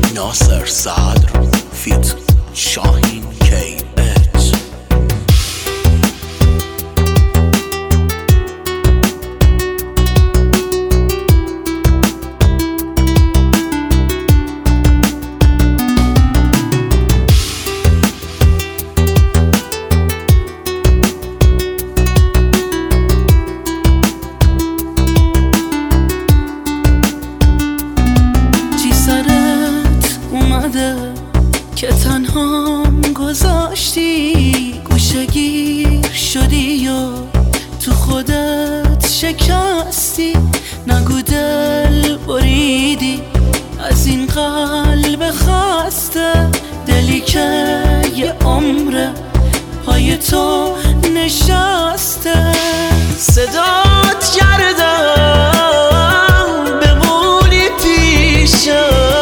ناصر صدر فیت شاهین KH. که تنهام گذاشتی گوشه‌گیر شدی و تو خودت شکستی، نگو دل بریدی از این قلب خسته، دلی که یه عمره پای تو نشسته. صدات کردم بمونی پیشم،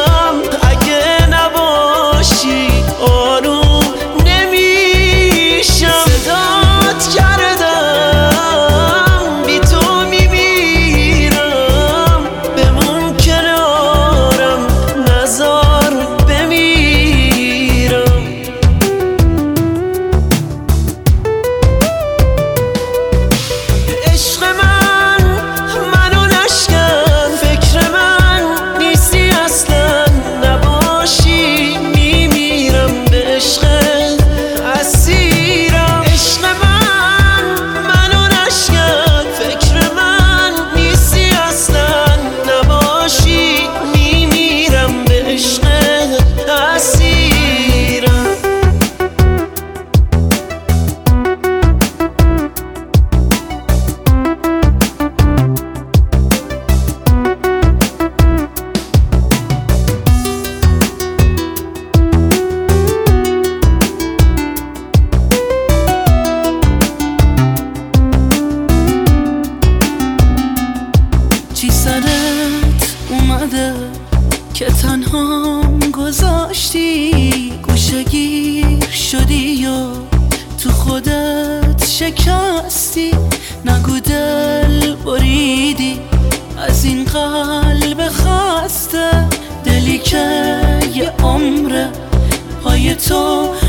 چی سرت اومده که تنهام گذاشتی گوشه‌گیر شدی و تو خودت شکستی، نگو دل بریدی از این قلب خسته، دلی که یه عمره پای تو